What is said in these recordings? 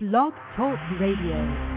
Blog Talk Radio.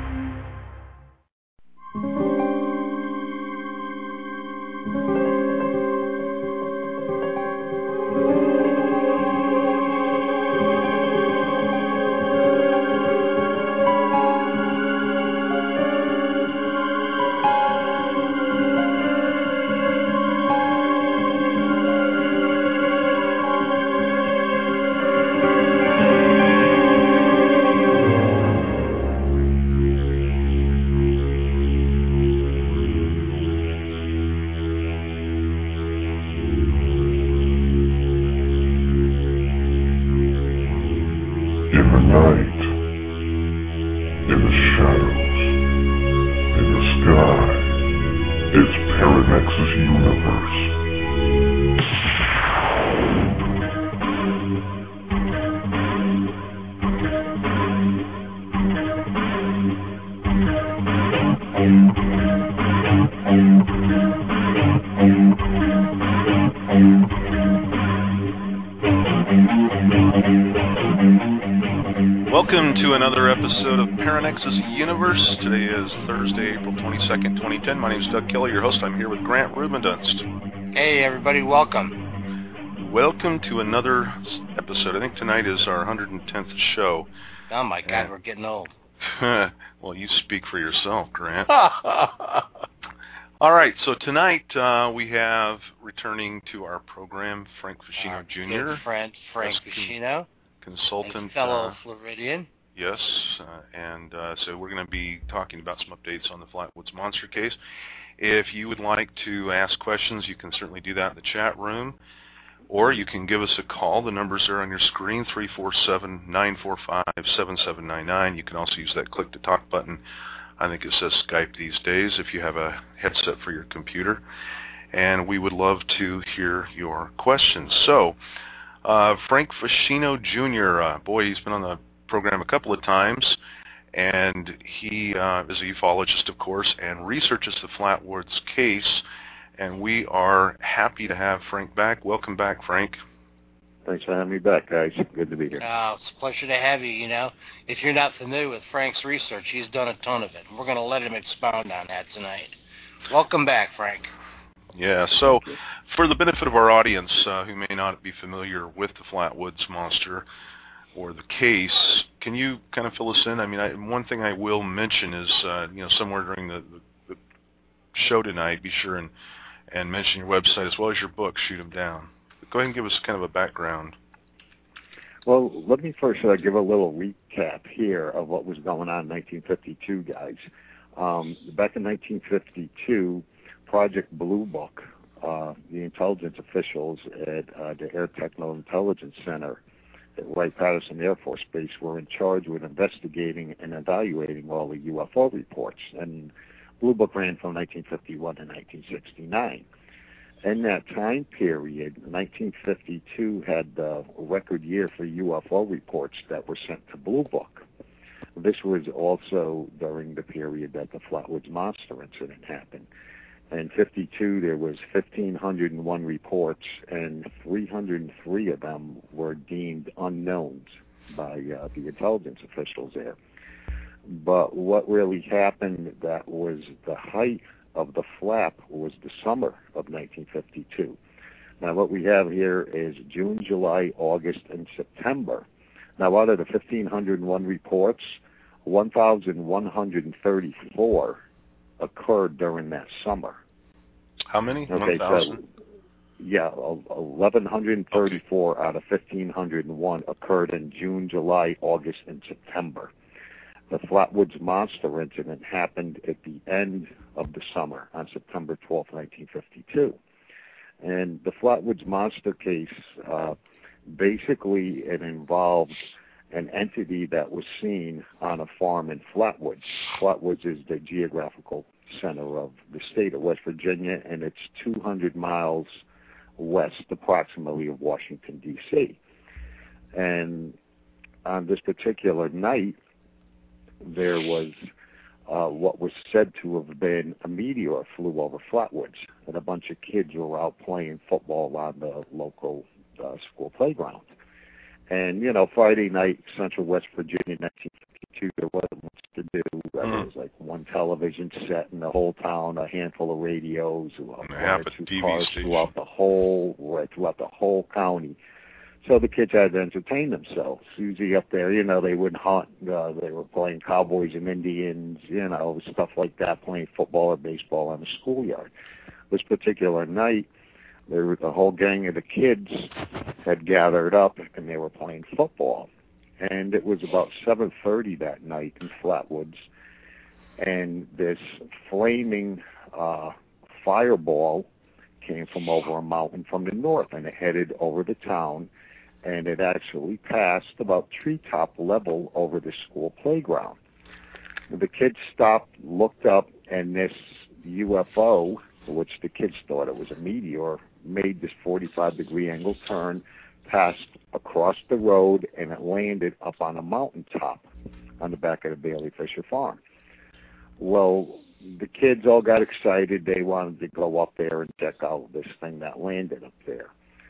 Welcome to another episode of Paranexus Universe. Today is Thursday, April 22nd, 2010. My name is Doug Kelly, your host. I'm here with Grant Rubendunst. Hey, everybody. Welcome. Welcome to another episode. I think tonight is our 110th show. Oh, my God, we're getting old. Well, you speak for yourself, Grant. All right, so tonight we have returning to our program Frank Fascino Jr. Good friend Frank Fascino. Consultant, fellow Floridian. Yes, so we're going to be talking about some updates on the Flatwoods Monster case. If you would like to ask questions, you can certainly do that in the chat room, or you can give us a call. The numbers are on your screen, 347-945-7799. You can also use that click to talk button. I think it says Skype these days if you have a headset for your computer, and we would love to hear your questions. So, Frank Fascino Jr., boy, he's been on the program a couple of times, and he is a ufologist, of course, and researches the Flatwoods case, and we are happy to have Frank back. Welcome back, Frank. Thanks for having me back, guys. Good to be here. It's a pleasure to have you. You know, if you're not familiar with Frank's research, he's done a ton of it, and we're going to let him expound on that tonight. Welcome back, Frank. Yeah, so for the benefit of our audience who may not be familiar with the Flatwoods Monster or the case, can you kind of fill us in? I mean, one thing I will mention is, somewhere during the show tonight, be sure and mention your website as well as your book, Shoot 'Em Down. But go ahead and give us kind of a background. Well, let me first give a little recap here of what was going on in 1952, guys. Back in 1952, Project Blue Book, the intelligence officials at the Air Techno Intelligence Center at Wright-Patterson Air Force Base were in charge with investigating and evaluating all the UFO reports. And Blue Book ran from 1951 to 1969. In that time period, 1952 had a record year for UFO reports that were sent to Blue Book. This was also during the period that the Flatwoods Monster incident happened. In 52, there was 1,501 reports, and 303 of them were deemed unknowns by the intelligence officials there. But what really happened that was the height of the flap was the summer of 1952. Now, what we have here is June, July, August, and September. Now, out of the 1,501 reports, 1,134 occurred during that summer. How many? Okay, 1,000? Yeah, 1,134 out of 1,501 occurred in June, July, August, and September. The Flatwoods Monster incident happened at the end of the summer on September 12, 1952. And the Flatwoods Monster case, basically it involved an entity that was seen on a farm in Flatwoods. Flatwoods is the geographical center of the state of West Virginia, and it's 200 miles west approximately of Washington, D.C. And on this particular night, there was what was said to have been a meteor flew over Flatwoods, and a bunch of kids were out playing football on the local school playground. And, Friday night, Central West Virginia, 1952, television set in the whole town, a handful of radios, one or two cars throughout the whole county. So the kids had to entertain themselves. Susie up there, they would hunt. They were playing cowboys and Indians, stuff like that, playing football or baseball on the schoolyard. This particular night, the whole gang of the kids had gathered up, and they were playing football. And it was about 7:30 that night in Flatwoods, and this flaming fireball came from over a mountain from the north, and it headed over the town, and it actually passed about treetop level over the school playground. The kids stopped, looked up, and this UFO, which the kids thought it was a meteor, made this 45-degree angle turn, passed across the road, and it landed up on a mountaintop on the back of the Bailey Fisher farm. Well, the kids all got excited. They wanted to go up there and check out this thing that landed up there.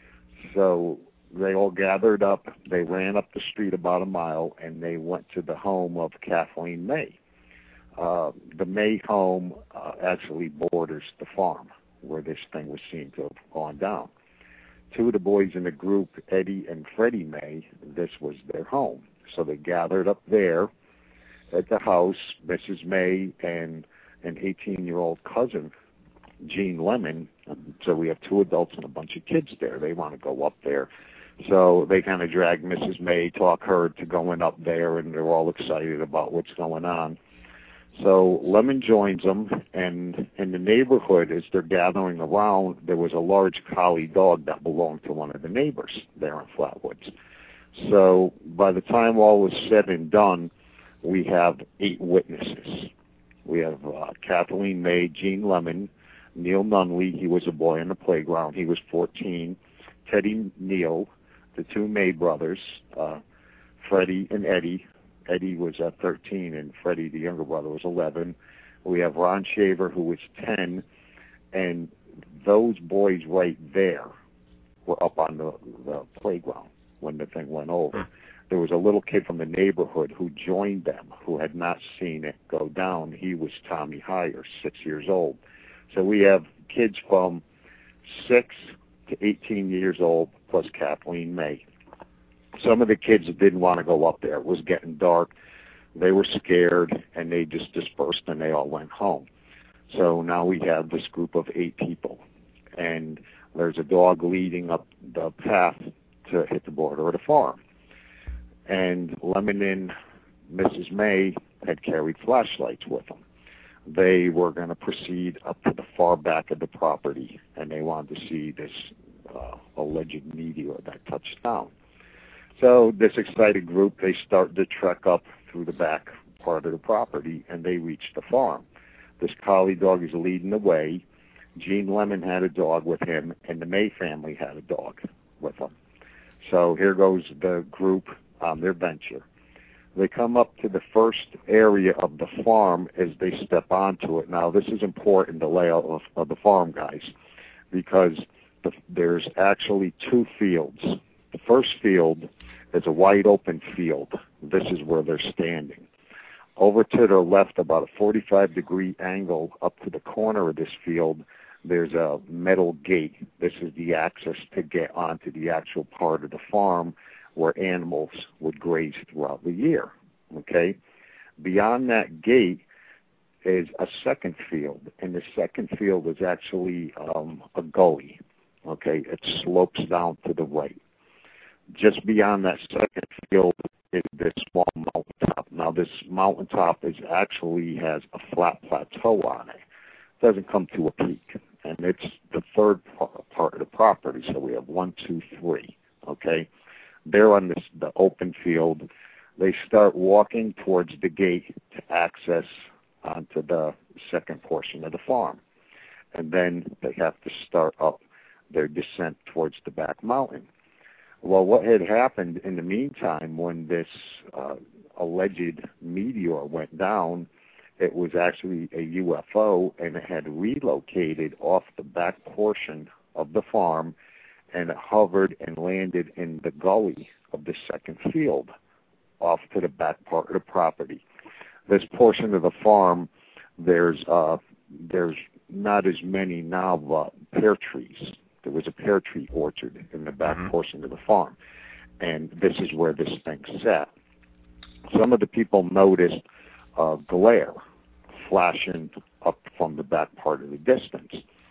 So they all gathered up. They ran up the street about a mile, and they went to the home of Kathleen May. The May home actually borders the farm where this thing was seen to have gone down. Two of the boys in the group, Eddie and Freddie May, this was their home. So they gathered up there at the house, Mrs. May and an 18-year-old cousin, Jean Lemon. So we have two adults and a bunch of kids there. They want to go up there. So they kind of dragged Mrs. May, talk her to going up there, and they're all excited about what's going on. So Lemon joins them, and in the neighborhood, as they're gathering around, there was a large collie dog that belonged to one of the neighbors there in Flatwoods. So by the time all was said and done, we have 8 witnesses. We have Kathleen May, Jean Lemon, Neil Nunley, he was a boy on the playground, he was 14, Teddy Neal, the 2 May brothers, Freddie and Eddie. Eddie was 13, and Freddie, the younger brother, was 11. We have Ron Shaver, who was 10, and those boys right there were up on the playground when the thing went over. There was a little kid from the neighborhood who joined them, who had not seen it go down. He was Tommy Heyer, 6 years old. So we have kids from 6 to 18 years old, plus Kathleen May. Some of the kids didn't want to go up there. It was getting dark. They were scared, and they just dispersed, and they all went home. So now we have this group of 8 people, and there's a dog leading up the path to hit the border of the farm. And Lemon and Mrs. May had carried flashlights with them. They were going to proceed up to the far back of the property, and they wanted to see this alleged meteor that touched down. So this excited group, they start to trek up through the back part of the property, and they reach the farm. This collie dog is leading the way. Gene Lemon had a dog with him, and the May family had a dog with them. So here goes the group on their venture. They come up to the first area of the farm as they step onto it. Now, this is important, the layout of the farm, guys, because there's actually 2 fields. The first field is a wide open field. This is where they're standing. Over to their left, about a 45-degree angle up to the corner of this field, there's a metal gate. This is the access to get onto the actual part of the farm where animals would graze throughout the year. Okay? Beyond that gate is a second field, and the second field is actually a gully. Okay? It slopes down to the right. Just beyond that second field is this small mountaintop. Now, this mountaintop actually has a flat plateau on it. It doesn't come to a peak, and it's the third part of the property. So we have 1, 2, 3. Okay, they're on the open field. They start walking towards the gate to access onto the second portion of the farm, and then they have to start up their descent towards the back mountain. Well, what had happened in the meantime when this alleged meteor went down, it was actually a UFO, and it had relocated off the back portion of the farm, and it hovered and landed in the gully of the second field off to the back part of the property. This portion of the farm there's not as many now, but pear trees. There was a pear tree orchard in the back portion of the farm, and this is where this thing sat. Some of the people noticed glare flashing up from the back part of the distance,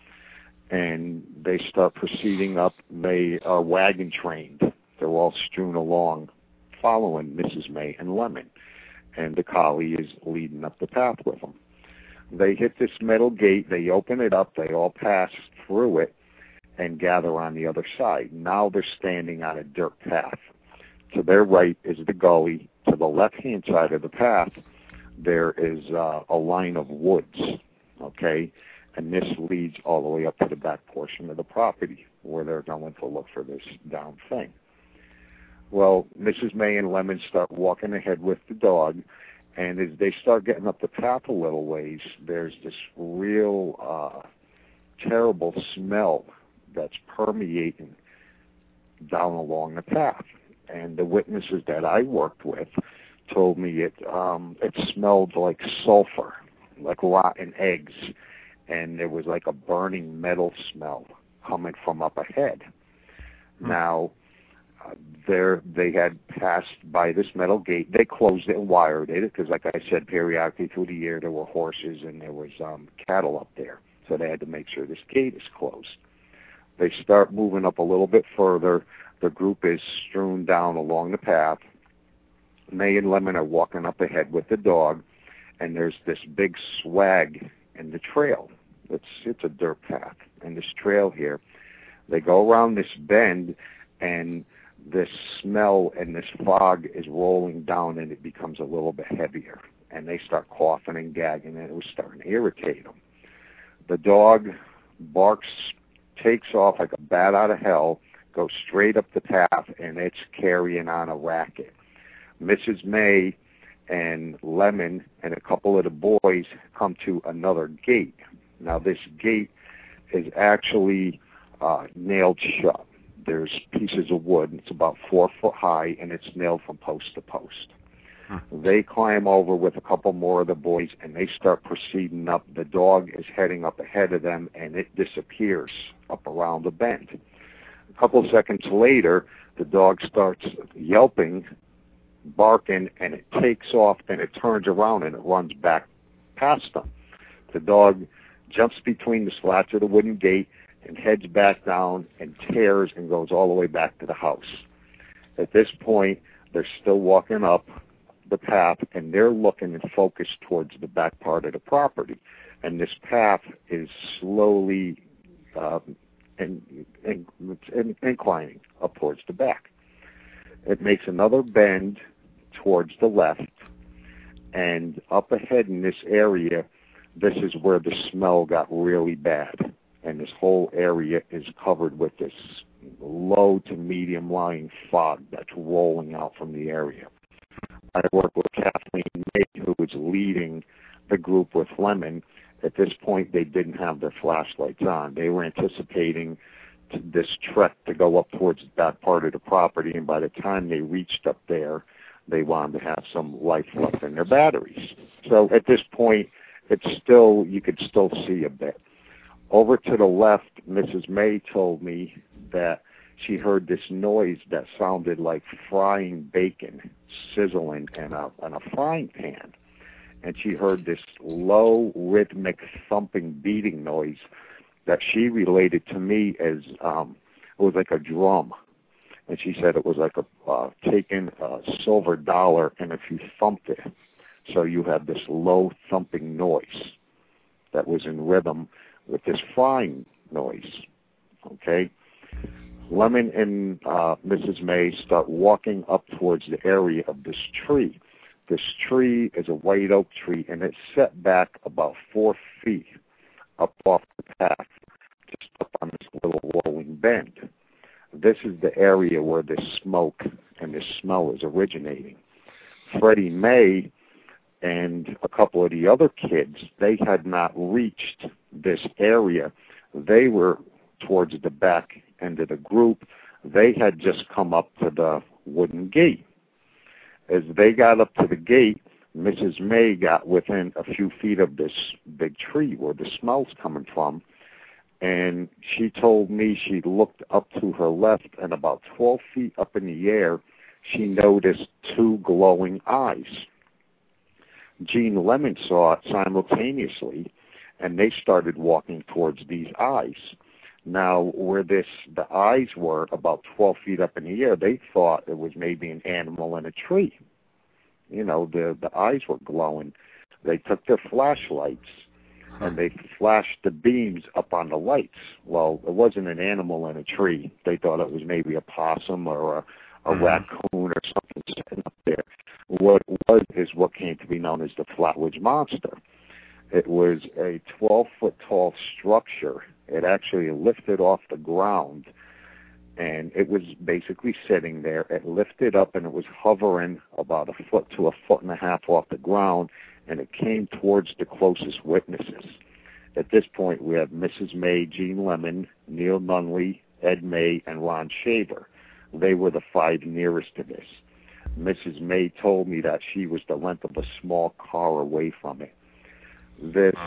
and they start proceeding up. They are wagon trained. They're all strewn along, following Mrs. May and Lemon, and the collie is leading up the path with them. They hit this metal gate. They open it up. They all pass through it and gather on the other side. Now they're standing on a dirt path. To their right is the gully. To the left-hand side of the path, there is a line of woods, okay? And this leads all the way up to the back portion of the property where they're going to look for this down thing. Well, Mrs. May and Lemon start walking ahead with the dog, and as they start getting up the path a little ways, there's this real terrible smell that's permeating down along the path. And the witnesses that I worked with told me it smelled like sulfur, like rotten eggs, and there was like a burning metal smell coming from up ahead. Now, they had passed by this metal gate. They closed it and wired it because, like I said, periodically through the year there were horses and there was cattle up there, so they had to make sure this gate is closed. They start moving up a little bit further. The group is strewn down along the path. May and Lemon are walking up ahead with the dog, and there's this big swag in the trail. It's a dirt path, and this trail here. They go around this bend, and this smell and this fog is rolling down, and it becomes a little bit heavier. And they start coughing and gagging, and it was starting to irritate them. The dog barks, takes off like a bat out of hell, goes straight up the path, and it's carrying on a racket. Mrs. May and Lemon and a couple of the boys come to another gate. Now, this gate is actually nailed shut. There's pieces of wood. It's about 4 foot high, and it's nailed from post to post. They climb over with a couple more of the boys, and they start proceeding up. The dog is heading up ahead of them, and it disappears up around the bend. A couple of seconds later, the dog starts yelping, barking, and it takes off, and it turns around, and it runs back past them. The dog jumps between the slats of the wooden gate and heads back down and tears and goes all the way back to the house. At this point, they're still walking up the path, and they're looking and focused towards the back part of the property. And this path is slowly inclining up towards the back. It makes another bend towards the left, and up ahead in this area, this is where the smell got really bad. And this whole area is covered with this low to medium lying fog that's rolling out from the area. I work with Kathleen May, who was leading the group with Lemon. At this point, they didn't have their flashlights on. They were anticipating this trek to go up towards that part of the property, and by the time they reached up there, they wanted to have some life left in their batteries. So at this point, you could still see a bit. Over to the left, Mrs. May told me that she heard this noise that sounded like frying bacon, sizzling in a frying pan. And she heard this low, rhythmic, thumping, beating noise that she related to me as it was like a drum. And she said it was like taking a silver dollar, and if you thumped it, so you had this low thumping noise that was in rhythm with this frying noise. Okay? Lemon and Mrs. May start walking up towards the area of this tree. This tree is a white oak tree, and it's set back about 4 feet up off the path, just up on this little rolling bend. This is the area where this smoke and this smell is originating. Freddie May and a couple of the other kids, they had not reached this area. They were towards the back end of the group. They had just come up to the wooden gate. As they got up to the gate, Mrs. May got within a few feet of this big tree where the smell's coming from, and she told me she looked up to her left, and about 12 feet up in the air, she noticed two glowing eyes. Gene Lemon saw it simultaneously, and they started walking towards these eyes. Now, where the eyes were about 12 feet up in the air, they thought it was maybe an animal in a tree. You know, the eyes were glowing. They took their flashlights and they flashed the beams up on the lights. Well, it wasn't an animal in a tree. They thought it was maybe a possum or a raccoon or something sitting up there. What it was is what came to be known as the Flatwoods Monster. It was a 12-foot tall structure. It actually lifted off the ground, and it was basically sitting there. It lifted up, and it was hovering about a foot to a foot and a half off the ground, and it came towards the closest witnesses. At this point, we have Mrs. May, Gene Lemon, Neil Nunley, Ed May, and Ron Shaver. They were the five nearest to this. Mrs. May told me that she was the length of a small car away from it. This,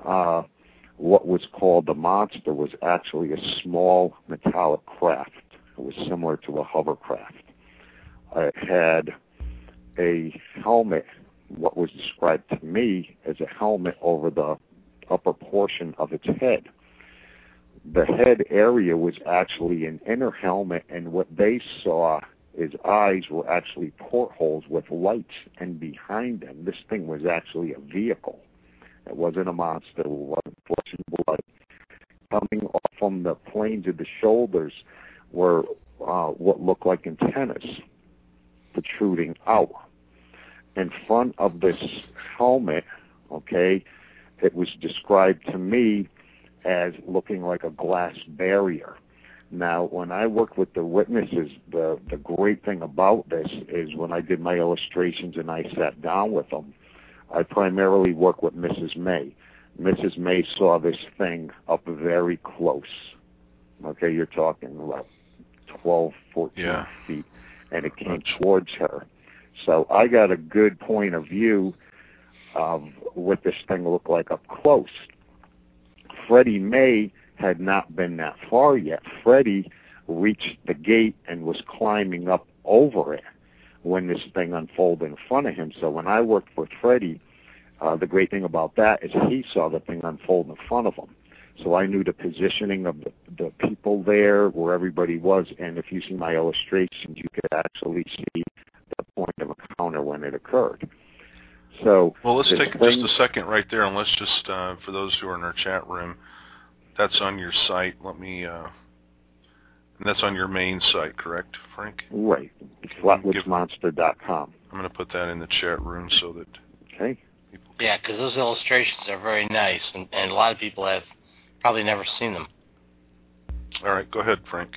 what was called the monster, was actually a small metallic craft. It was similar to a hovercraft. It had a helmet, what was described to me as a helmet over the upper portion of its head. The head area was actually an inner helmet, and what they saw, his eyes were actually portholes with lights, and behind them, this thing was actually a vehicle. It wasn't a monster. It wasn't flesh and blood. Coming off from the planes of the shoulders were what looked like antennas protruding out. In front of this helmet, okay, it was described to me as looking like a glass barrier. Now, when I worked with the witnesses, the great thing about this is when I did my illustrations and I sat down with them, I primarily work with Mrs. May. Mrs. May saw this thing up very close. Okay, you're talking about 12, 14 feet, and it came towards her. So I got a good point of view of what this thing looked like up close. Freddie May had not been that far yet. Freddie reached the gate and was climbing up over it when this thing unfolded in front of him. So when I worked with Freddie, the great thing about that is he saw the thing unfold in front of him. So I knew the positioning of the people there, where everybody was, and if you see my illustrations, you could actually see the point of encounter when it occurred. So, well, let's take just a second right there, and let's just, for those who are in our chat room, that's on your site. Let me... And that's on your main site, correct, Frank? Right. Flatwoodsmonster.com. I'm going to put that in the chat room so that people can... Yeah, because those illustrations are very nice, and a lot of people have probably never seen them. All right, go ahead, Frank.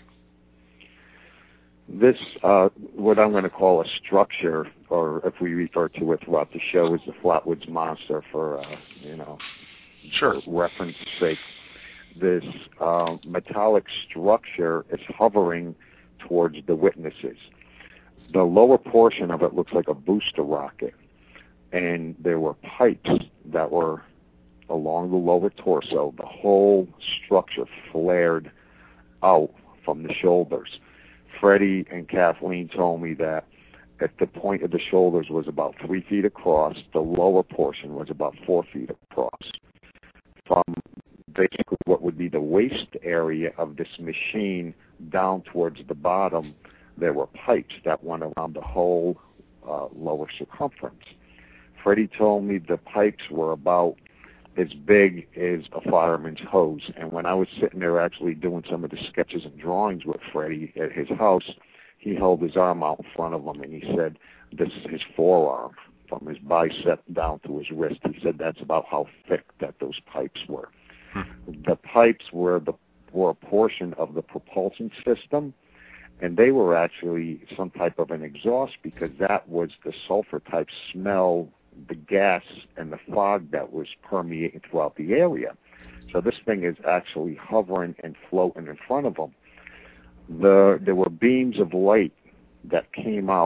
This, what I'm going to call a structure, or if we refer to it throughout the show, is the Flatwoods Monster for, sure, reference sake. This metallic structure is hovering towards the witnesses. The lower portion of it looks like a booster rocket, and there were pipes that were along the lower torso. The whole structure flared out from the shoulders. Freddie and Kathleen told me that at the point of the shoulders was about 3 feet across. The lower portion was about 4 feet across. From basically what would be the waist area of this machine down towards the bottom, there were pipes that went around the whole lower circumference. Freddie told me the pipes were about as big as a fireman's hose, and when I was sitting there actually doing some of the sketches and drawings with Freddie at his house, he held his arm out in front of him and he said, this is his forearm, from his bicep down to his wrist. He said that's about how thick that those pipes were. The pipes were a portion of the propulsion system, and they were actually some type of an exhaust, because that was the sulfur type smell, the gas and the fog that was permeating throughout the area. So this thing is actually hovering and floating in front of them. There were beams of light that came out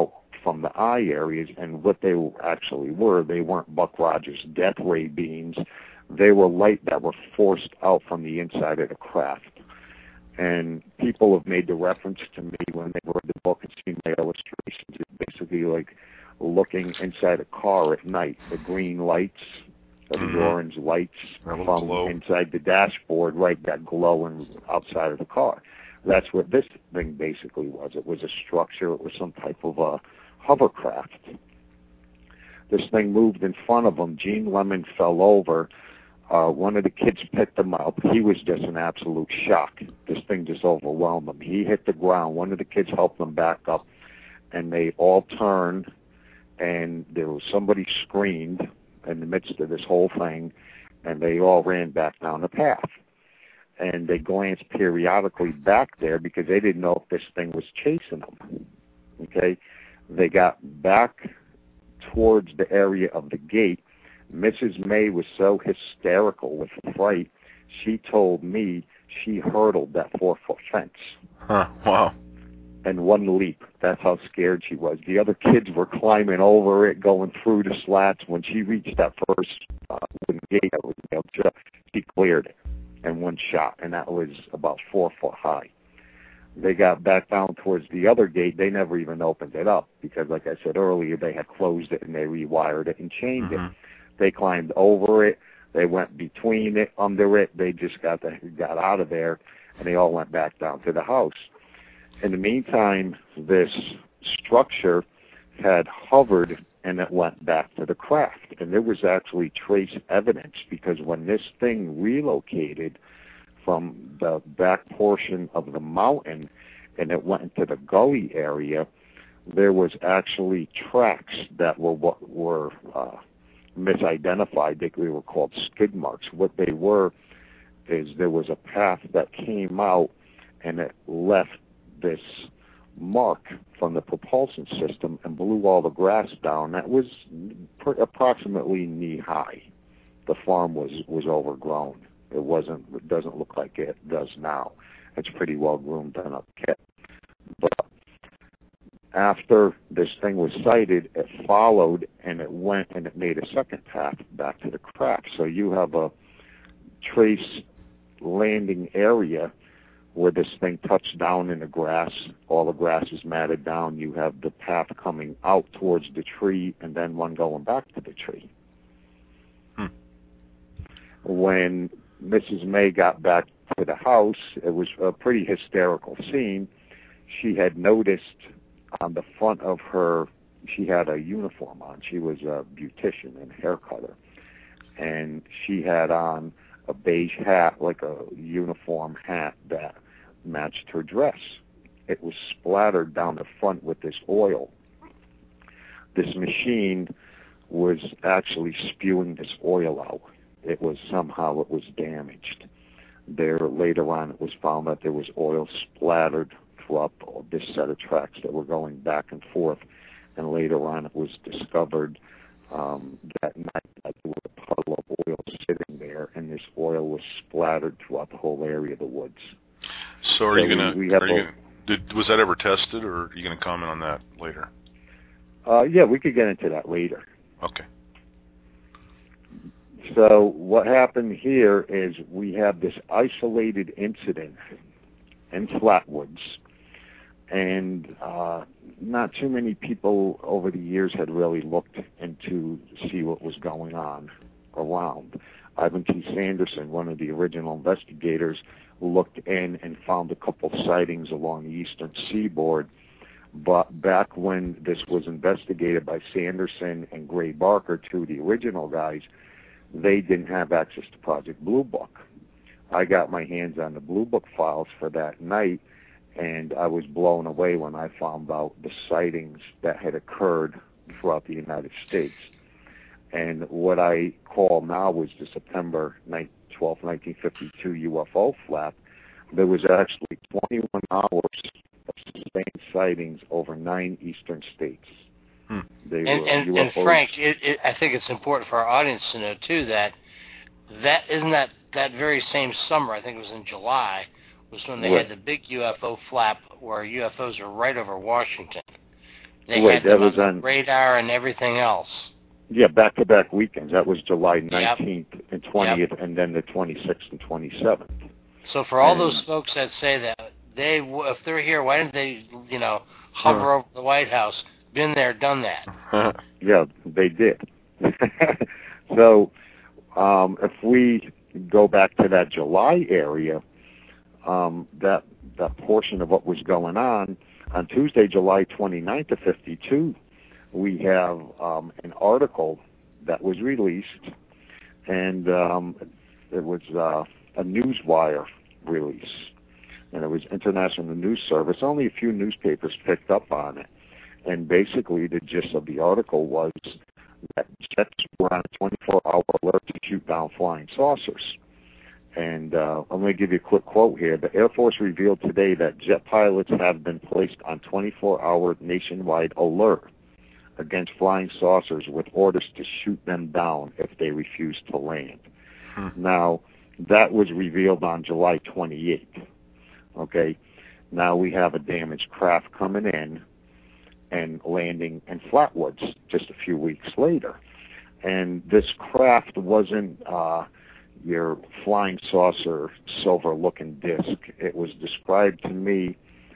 from the eye areas, and what they actually were, they weren't Buck Rogers death ray beams. They were light that were forced out from the inside of the craft. And people have made the reference to me when they read the book and seen my illustrations. It's basically like looking inside a car at night, the green lights, the orange lights from inside the dashboard, right, that glowing outside of the car. That's what this thing basically was. It was a structure. It was some type of a hovercraft. This thing moved in front of him. Gene Lemon fell over. One of the kids picked him up. He was just in absolute shock. This thing just overwhelmed him. He hit the ground. One of the kids helped him back up, and they all turned, and there was somebody screamed in the midst of this whole thing, and they all ran back down the path. And they glanced periodically back there because they didn't know if this thing was chasing them. Okay? They got back towards the area of the gate. Mrs. May was so hysterical with fright, she told me she hurdled that 4-foot fence. Huh, wow. In one leap. That's how scared she was. The other kids were climbing over it, going through the slats. When she reached that first wooden gate that was nailed shut, she cleared it in one shot, and that was about 4 foot high. They got back down towards the other gate. They never even opened it up because, like I said earlier, they had closed it and they rewired it and chained it. They climbed over it. They went between it, under it. They just got out of there, and they all went back down to the house. In the meantime, this structure had hovered, and it went back to the craft. And there was actually trace evidence because when this thing relocated from the back portion of the mountain and it went into the gully area, there was actually tracks that were misidentified. They were called skid marks. What they were is there was a path that came out and it left this mark from the propulsion system and blew all the grass down. That was approximately knee high. The farm was overgrown. It doesn't look like it does now. It's pretty well groomed and upkept. But after this thing was sighted, it followed and it went and it made a second path back to the crack. So you have a trace landing area where this thing touched down in the grass. All the grass is matted down. You have the path coming out towards the tree and then one going back to the tree. When Mrs. May got back to the house, it was a pretty hysterical scene. She had noticed on the front of her, she had a uniform on. She was a beautician and hair cutter. And she had on a beige hat, like a uniform hat that matched her dress. It was splattered down the front with this oil. This machine was actually spewing this oil out. It was damaged. There later on it was found that there was oil splattered throughout this set of tracks that were going back and forth, and later on it was discovered that night that there was a puddle of oil sitting there, and this oil was splattered throughout the whole area of the woods. So was that ever tested, or are you going to comment on that later? Yeah, we could get into that later. Okay. So what happened here is we have this isolated incident in Flatwoods, and not too many people over the years had really looked into see what was going on around. Ivan T. Sanderson, one of the original investigators, looked in and found a couple sightings along the eastern seaboard. But back when this was investigated by Sanderson and Gray Barker, two of the original guys, they didn't have access to Project Blue Book. I got my hands on the Blue Book files for that night, and I was blown away when I found out the sightings that had occurred throughout the United States. And what I call now was the September 12, 1952 UFO flap. There was actually 21 hours of sustained sightings over 9 eastern states. And Frank, I think it's important for our audience to know, too, that very same summer, I think it was in July, was when they had the big UFO flap where UFOs are right over Washington. They Wait, had that them was on on radar and everything else. Yeah, back-to-back weekends. That was July 19th Yep. and 20th, and then the 26th and 27th. So for all those folks that say that if they're here, why didn't they, hover over the White House? Been there, done that. Yeah, they did. So if we go back to that July area, that portion of what was going on Tuesday, July 29th of 52, we have an article that was released, and it was a Newswire release, and it was International News Service. Only a few newspapers picked up on it, and basically the gist of the article was that jets were on a 24-hour alert to shoot down flying saucers. And I'm going to give you a quick quote here. The Air Force revealed today that jet pilots have been placed on 24-hour nationwide alert against flying saucers with orders to shoot them down if they refuse to land. Now, that was revealed on July 28th. Okay? Now we have a damaged craft coming in and landing in Flatwoods just a few weeks later. And this craft wasn't your flying saucer silver-looking disc. It was described to me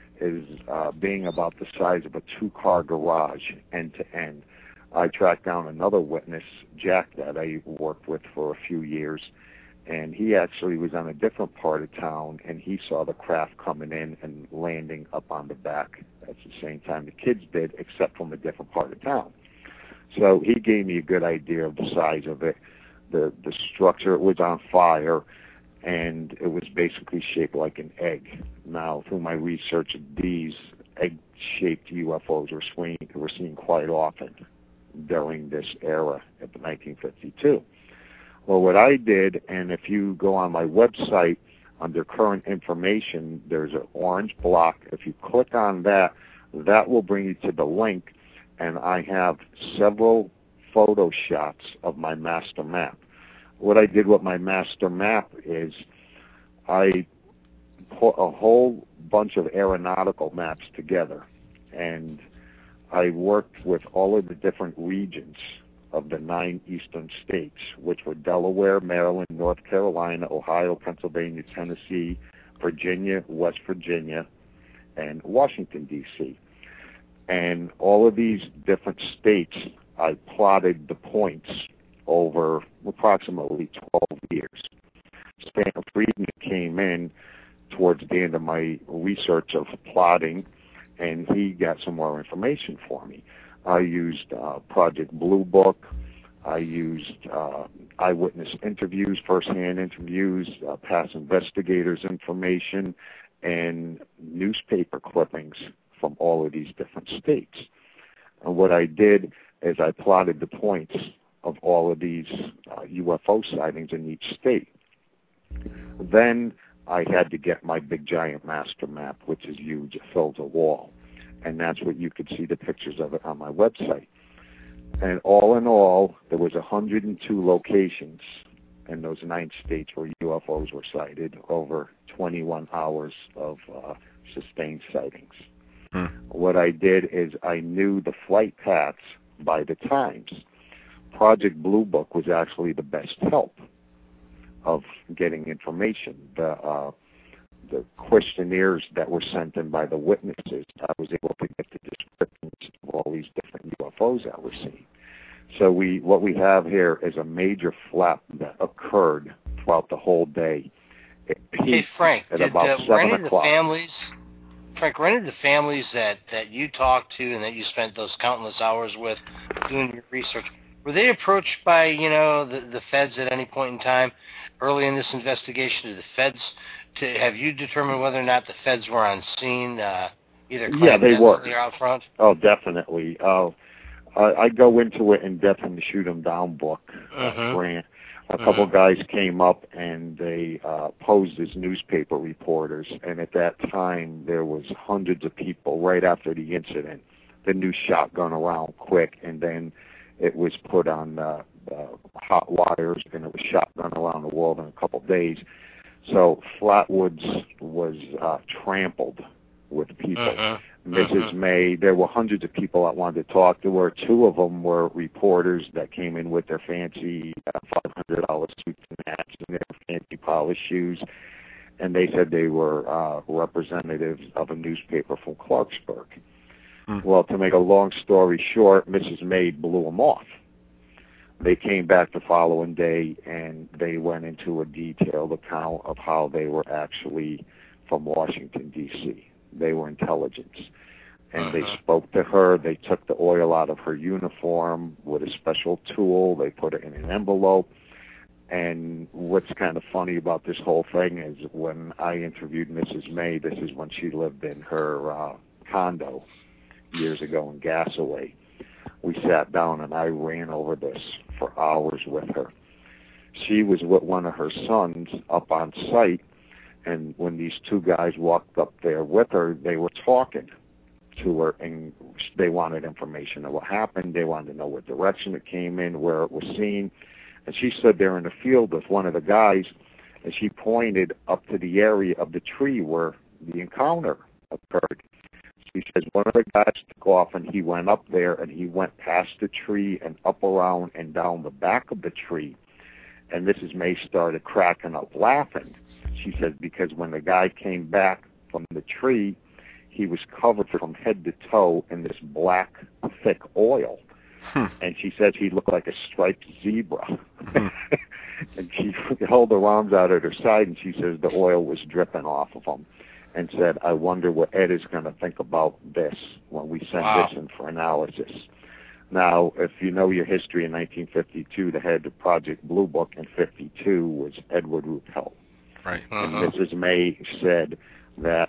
as being about the size of a two-car garage, end-to-end. I tracked down another witness, Jack, that I worked with for a few years, and he actually was on a different part of town, and he saw the craft coming in and landing up on the back at the same time the kids did, except from a different part of town. So he gave me a good idea of the size of it. The structure, it was on fire, and it was basically shaped like an egg. Now, through my research, these egg-shaped UFOs were seen quite often during this era at the 1952. Well, what I did, and if you go on my website, under current information, there's an orange block. If you click on that, that will bring you to the link, and I have several photo shots of my master map. What I did with my master map is I put a whole bunch of aeronautical maps together, and I worked with all of the different regions of the 9 eastern states, which were Delaware, Maryland, North Carolina, Ohio, Pennsylvania, Tennessee, Virginia, West Virginia, and Washington, D.C. And all of these different states, I plotted the points over approximately 12 years. Stan Friedman came in towards the end of my research of plotting, and he got some more information for me. I used Project Blue Book. I used eyewitness interviews, first-hand interviews, past investigators' information, and newspaper clippings from all of these different states. And what I did is I plotted the points of all of these UFO sightings in each state. Then I had to get my big giant master map, which is huge. It fills a wall. And that's what you could see the pictures of it on my website. And all in all, there was 102 locations in those 9 states where UFOs were sighted, over 21 hours of sustained sightings. What I did is I knew the flight paths by the times. Project Blue Book was actually the best help of getting information. The questionnaires that were sent in by the witnesses, I was able to get the descriptions of all these different UFOs that were seen. So what we have here is a major flap that occurred throughout the whole day. It peaked Hey, Frank, at about 7 o'clock. Frank, were any of the families that you talked to and that you spent those countless hours with doing your research, were they approached by, the feds at any point in time early in this investigation? Did the feds, have you determined whether or not the feds were on scene, either clandestinely or out front? Oh, definitely. I go into it in depth in the Shoot 'em Down book, Grant. A couple guys came up and they posed as newspaper reporters, and at that time there was hundreds of people right after the incident. The news shot gone around quick, and then it was put on hot wires, and it was shot gone around the world in a couple days. So Flatwoods was trampled with people. Mrs. May. There were hundreds of people that wanted to talk to her. Two of them were reporters that came in with their fancy $500 suits and hats and their fancy polished shoes, and they said they were representatives of a newspaper from Clarksburg. Well, to make a long story short, Mrs. May blew them off. They came back the following day, and they went into a detailed account of how they were actually from Washington, D.C. They were intelligence. And they spoke to her. They took the oil out of her uniform with a special tool. They put it in an envelope. And what's kind of funny about this whole thing is when I interviewed Mrs. May, this is when she lived in her condo years ago in Gasaway. We sat down and I ran over this for hours with her. She was with one of her sons up on site, and when these two guys walked up there with her, they were talking to her, and they wanted information on what happened. They wanted to know what direction it came in, where it was seen. And she stood there in the field with one of the guys, and she pointed up to the area of the tree where the encounter occurred. She says one of the guys took off, and he went up there, and he went past the tree and up around and down the back of the tree. And Mrs. May started cracking up laughing. She said because when the guy came back from the tree, he was covered from head to toe in this black, thick oil. And she said he looked like a striped zebra. And she held her arms out at her side, and she says the oil was dripping off of him, and said, I wonder what Ed is going to think about this when we send this in for analysis. Now, if you know your history, in 1952, the head of Project Blue Book in 52 was Edward Ruppelt. Right. And Mrs. May said that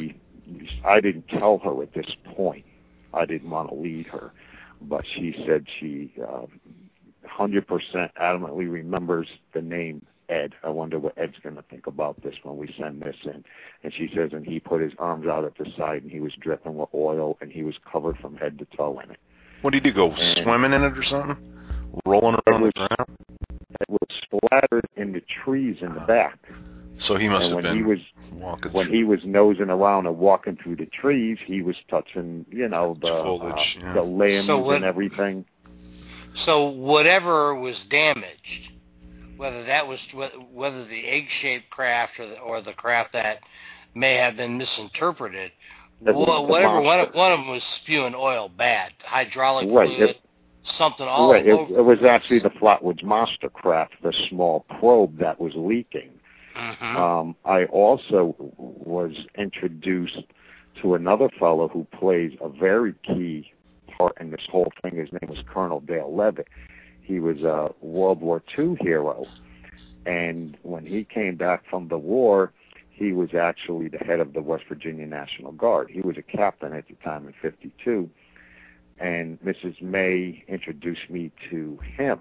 I didn't tell her at this point. I didn't want to lead her. But she said she 100% adamantly remembers the name Ed. I wonder what Ed's going to think about this when we send this in. And she says, and he put his arms out at the side, and he was dripping with oil, and he was covered from head to toe in it. What did he do, go swimming in it or something? Rolling around the ground? It was splattered in the trees in the back. So he must have been walking when he was nosing around and walking through the trees, he was touching, the foliage, the limbs and everything. So whatever was damaged, whether the egg-shaped craft or the craft that may have been misinterpreted, whatever one of them was spewing oil bad, hydraulic fluid, something all over. It was actually the Flatwoods Monster craft, the small probe that was leaking. I also was introduced to another fellow who plays a very key part in this whole thing. His name was Colonel Dale Levitt. He was a World War II hero, and when he came back from the war, he was actually the head of the West Virginia National Guard. He was a captain at the time in 52, and Mrs. May introduced me to him.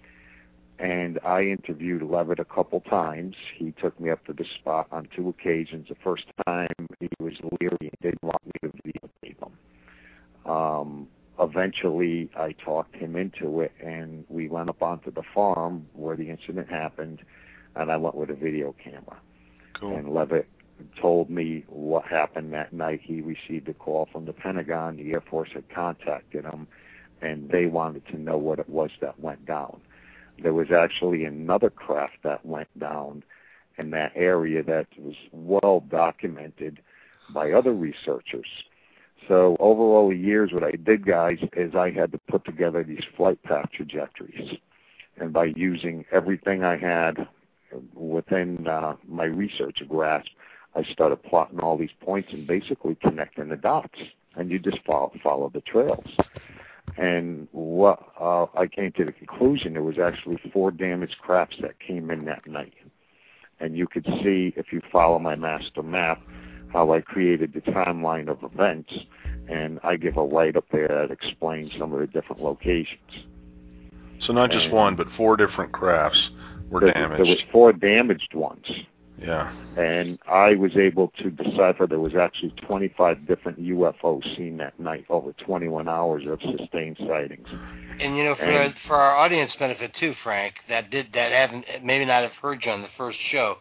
And I interviewed Levitt a couple times. He took me up to the spot on 2 occasions. The first time he was leery and didn't want me to videotape him. Eventually, I talked him into it, and we went up onto the farm where the incident happened, and I went with a video camera. Cool. And Levitt told me what happened that night. He received a call from the Pentagon. The Air Force had contacted him, and they wanted to know what it was that went down. There was actually another craft that went down in that area that was well documented by other researchers. So over all the years, what I did, guys, is I had to put together these flight path trajectories. And by using everything I had within my research grasp, I started plotting all these points and basically connecting the dots. And you just follow the trails. And what I came to the conclusion, there was actually 4 damaged crafts that came in that night. And you could see, if you follow my master map, how I created the timeline of events. And I give a write-up there that explains some of the different locations. So not just one, but 4 different crafts were damaged. There was 4 damaged ones. Yeah. And I was able to decipher there was actually 25 different UFOs seen that night, over 21 hours of sustained sightings. And for our audience benefit too, Frank, that haven't maybe not have heard you on the first show,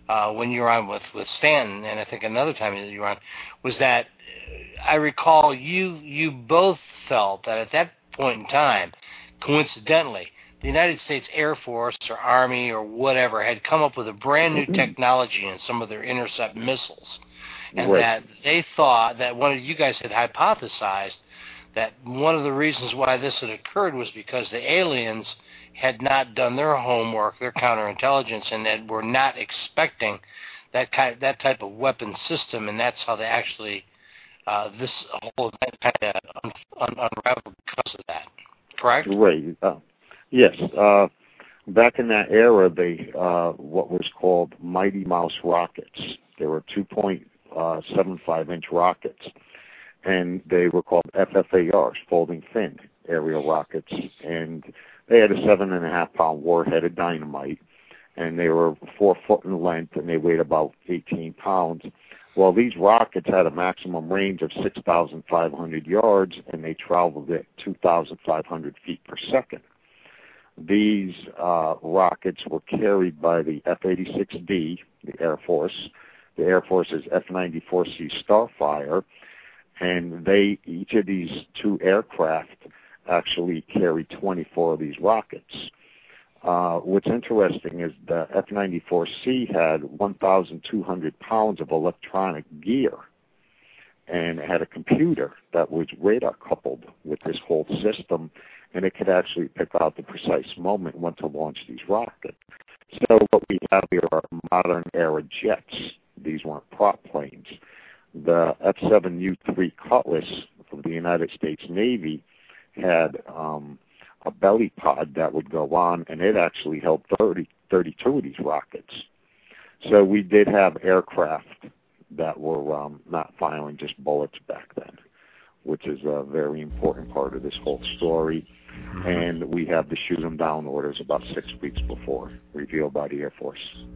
when you were on with Stanton, and I think another time that you were on, was that I recall you both felt that at that point in time, coincidentally, the United States Air Force or Army or whatever had come up with a brand new technology in some of their intercept missiles, and that they thought that one of you guys had hypothesized that one of the reasons why this had occurred was because the aliens had not done their homework, their counterintelligence, and that were not expecting that type of weapon system, and that's how they actually this whole event kind of unraveled because of that. Correct? Right. Yes. Back in that era, they what was called Mighty Mouse rockets. They were 2.75-inch rockets, and they were called FFARs, folding fin aerial rockets, and they had a 7.5-pound warhead of dynamite, and they were 4 foot in length, and they weighed about 18 pounds. Well, these rockets had a maximum range of 6,500 yards, and they traveled at 2,500 feet per second. These rockets were carried by the F-86D, the Air Force. The Air Force's F-94C Starfire, and each of these two aircraft actually carried 24 of these rockets. What's interesting is the F-94C had 1,200 pounds of electronic gear, and it had a computer that was radar coupled with this whole system, and it could actually pick out the precise moment when to launch these rockets. So what we have here are modern era jets. These weren't prop planes. The F-7U-3 Cutlass of the United States Navy had a belly pod that would go on, and it actually held 32 of these rockets. So we did have aircraft that were not firing just bullets back then, which is a very important part of this whole story. And we have the shoot 'em down orders about 6 weeks before, revealed by the Air Force.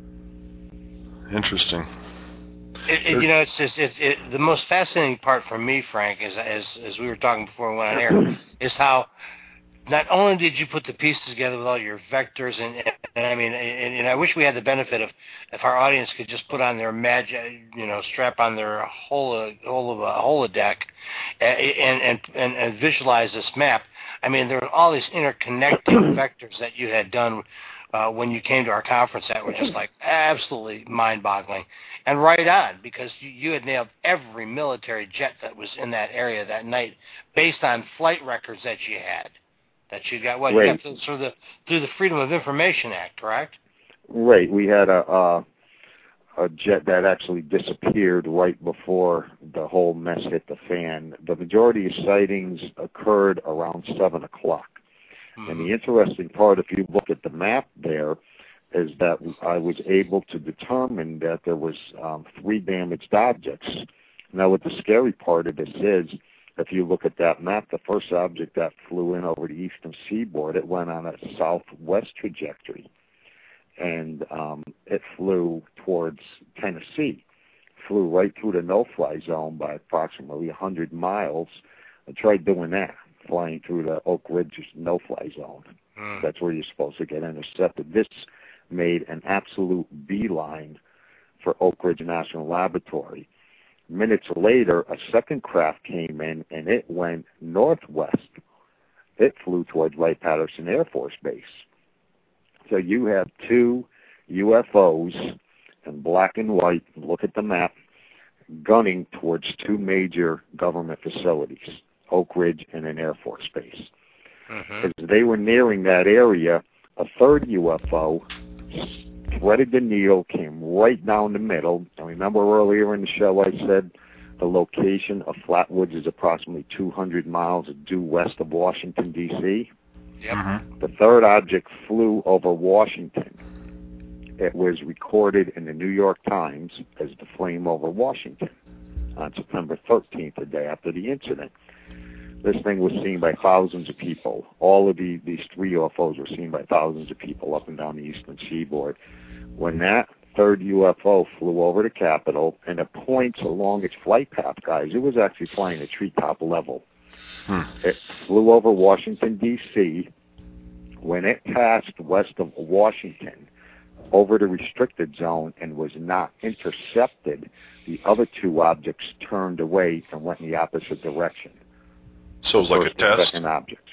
Interesting. You know, it's the most fascinating part for me, Frank, is as we were talking before we went on air, is how not only did you put the pieces together with all your vectors, and I mean, and I wish we had the benefit of if our audience could just put on their strap on their holodeck and visualize this map. I mean, there are all these interconnecting vectors that you had done when you came to our conference that were just like absolutely mind-boggling, and right on, because you had nailed every military jet that was in that area that night based on flight records that you had. That you got right. You got through the Freedom of Information Act, correct? Right. We had a jet that actually disappeared right before the whole mess hit the fan. The majority of sightings occurred around 7 o'clock. Mm-hmm. And the interesting part, if you look at the map there, is that I was able to determine that there was 3 damaged objects. Now, what the scary part of this is, if you look at that map, the first object that flew in over the eastern seaboard, it went on a southwest trajectory, and it flew towards Tennessee, flew right through the no-fly zone by approximately 100 miles. I tried doing that, flying through the Oak Ridge no-fly zone. That's where you're supposed to get intercepted. This made an absolute beeline for Oak Ridge National Laboratory. Minutes later, a second craft came in, and it went northwest. It flew towards Wright-Patterson Air Force Base. So you have 2 UFOs in black and white, look at the map, gunning towards 2 major government facilities, Oak Ridge and an Air Force Base. As they were nearing that area, a third UFO threaded the needle, came right down the middle. And remember earlier in the show I said the location of Flatwoods is approximately 200 miles due west of Washington, D.C.? Yep. The third object flew over Washington. It was recorded in the New York Times as the flame over Washington on September 13th, the day after the incident. This thing was seen by thousands of people. All of these 3 UFOs were seen by thousands of people up and down the eastern seaboard. When that third UFO flew over the Capitol, and it points along its flight path, guys, it was actually flying at treetop level. It flew over Washington, D.C. When it passed west of Washington, over the restricted zone and was not intercepted, the other two objects turned away and went in the opposite direction. So it was like a test? Second object.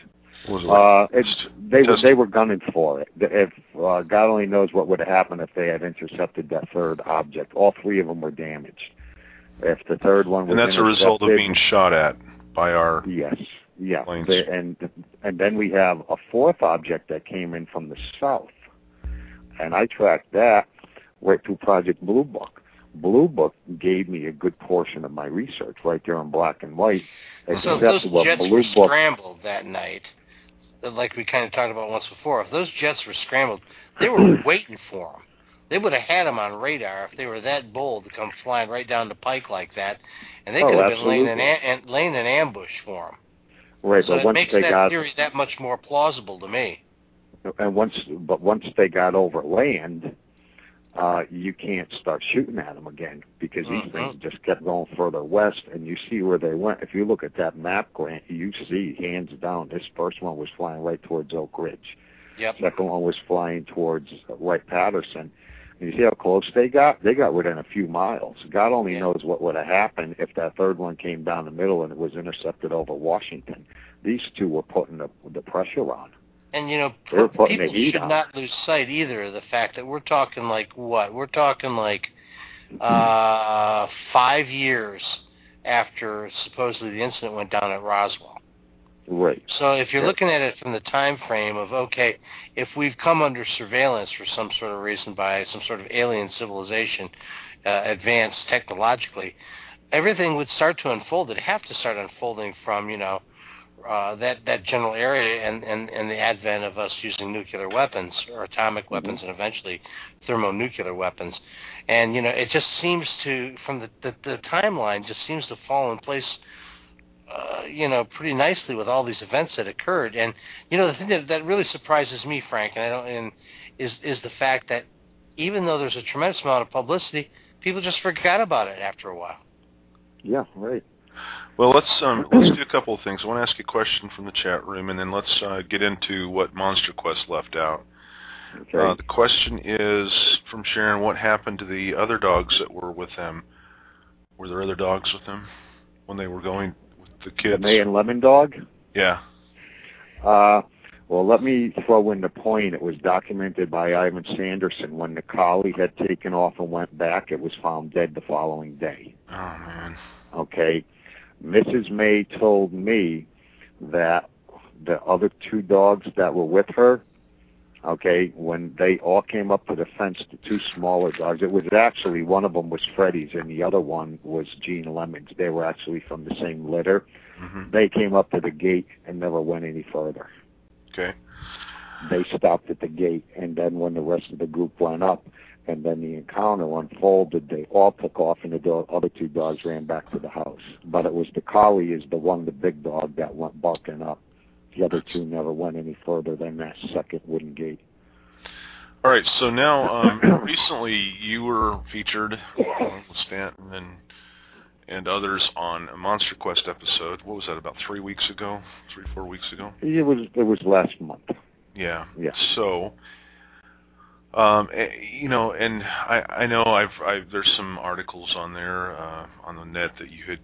They were gunning for it. If God only knows what would have happened if they had intercepted that third object. All three of them were damaged. If the third one was and that's a result of being shot at by our planes. And then we have a fourth object that came in from the south. And I tracked that right through Project Blue Book. Blue Book gave me a good portion of my research right there in black and white. So those jets were scrambled that night, like we kind of talked about once before. If those jets were scrambled, they were waiting for them. They would have had them on radar if they were that bold to come flying right down the pike like that, and they could have been laying an ambush for them. Right, so but once makes they that theory that much more plausible to me. And once they got over land, you can't start shooting at them again because these things just kept going further west, and you see where they went. If you look at that map, Grant, you see hands down. This first one was flying right towards Oak Ridge. Yep. Second one was flying towards Wright-Patterson. And you see how close they got? They got within a few miles. God only knows what would have happened if that third one came down the middle and it was intercepted over Washington. These two were putting the pressure on. And, people should not lose sight either of the fact that we're talking like what? We're talking like 5 years after supposedly the incident went down at Roswell. Right. So if you're looking at it from the time frame of, okay, if we've come under surveillance for some sort of reason by some sort of alien civilization, advanced technologically, everything would start to unfold. It'd have to start unfolding from, that general area and the advent of us using nuclear weapons or atomic weapons and eventually thermonuclear weapons. And, it just seems to, from the timeline, just seems to fall in place pretty nicely with all these events that occurred. And the thing that really surprises me, Frank, is the fact that even though there's a tremendous amount of publicity, people just forgot about it after a while. Yeah, right. Well, let's do a couple of things. I want to ask you a question from the chat room, and then let's get into what Monster Quest left out. Okay. The question is from Sharon: what happened to the other dogs that were with them? Were there other dogs with them when they were going with the kids? The May and Lemon dog? Yeah. Well, let me throw in the point. It was documented by Ivan Sanderson. When the collie had taken off and went back, it was found dead the following day. Oh, man. Okay. Mrs. May told me that the other two dogs that were with her, okay, when they all came up to the fence, the two smaller dogs, it was actually, one of them was Freddie's and the other one was Gene Lemon's. They were actually from the same litter. Mm-hmm. They came up to the gate and never went any further. Okay. They stopped at the gate, and then when the rest of the group went up, and then the encounter unfolded, they all took off, and the other two dogs ran back to the house. But it was the collie is the big dog, that went barking up. The other two never went any further than that second wooden gate. All right, so now, recently you were featured with Stanton and others on a Monster Quest episode. What was that, about 3 weeks ago? 4 weeks ago? It was last month. Yeah. Yeah. So, and I know I've there's some articles on there on the net that you had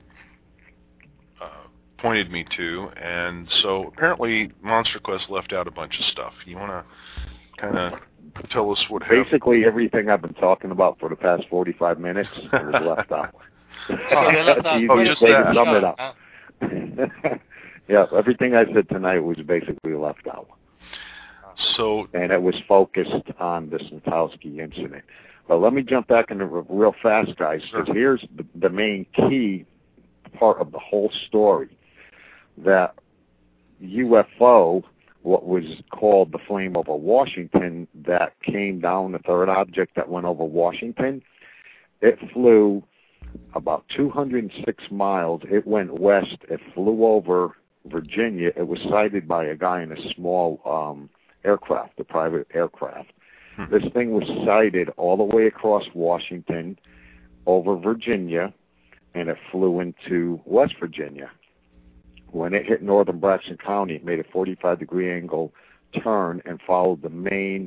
pointed me to, and so apparently Monster Quest left out a bunch of stuff. You want to kind of tell us what happened? Basically, everything I've been talking about for the past 45 minutes was left out. Just that. Sum it up. Yeah, everything I said tonight was basically left out. And it was focused on the Santowski incident. But let me jump back into real fast, guys, because here's the main key part of the whole story. That UFO, what was called the flame over Washington, that came down, the third object that went over Washington, it flew about 206 miles. It went west. It flew over Virginia. It was sighted by a guy in a small aircraft, a private aircraft. This thing was sighted all the way across Washington, over Virginia, and it flew into West Virginia. When it hit northern Braxton County, it made a 45-degree angle turn and followed the main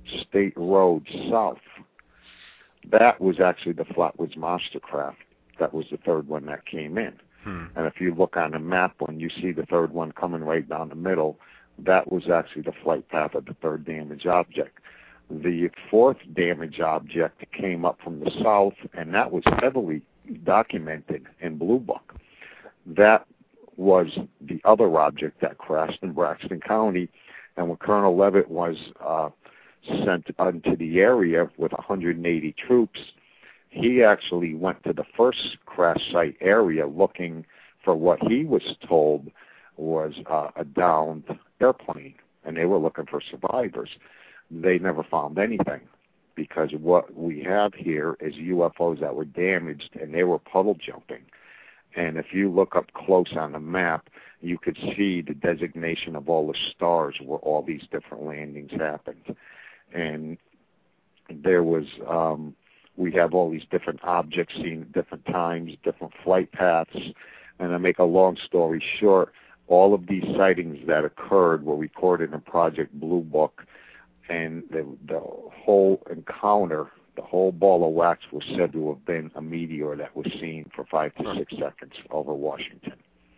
State Road south, that was actually the Flatwoods Monster craft. That was the third one that came in. And if you look on the map, when you see the third one coming right down the middle, that was actually the flight path of the third damaged object. The fourth damaged object came up from the south, and that was heavily documented in Blue Book. That was the other object that crashed in Braxton County, and when Colonel Levitt was sent into the area with 180 troops, he actually went to the first crash site area looking for what he was told was a downed airplane, and they were looking for survivors. They never found anything, because what we have here is UFOs that were damaged, and they were puddle jumping. And if you look up close on the map, you could see the designation of all the stars where all these different landings happened. And there was, we have all these different objects seen at different times, different flight paths. And to make a long story short, all of these sightings that occurred were recorded in Project Blue Book, and the whole encounter, the whole ball of wax, was said to have been a meteor that was seen for 5 to 6 seconds over Washington.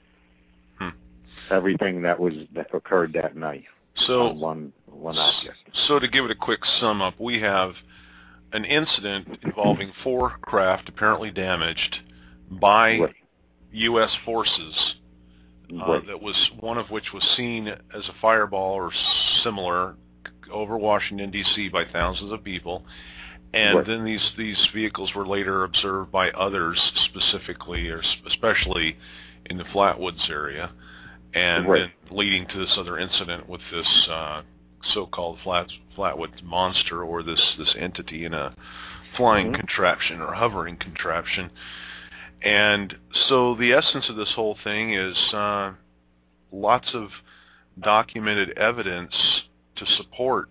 Everything that occurred that night. So one object. So to give it a quick sum up, we have an incident involving 4 craft apparently damaged by U.S. forces. That was one of which was seen as a fireball or similar over Washington, D.C. by thousands of people. And then these vehicles were later observed by others, specifically or especially in the Flatwoods area, and then leading to this other incident with this so-called Flatwoods monster, or this entity in a flying contraption or hovering contraption. And so the essence of this whole thing is lots of documented evidence to support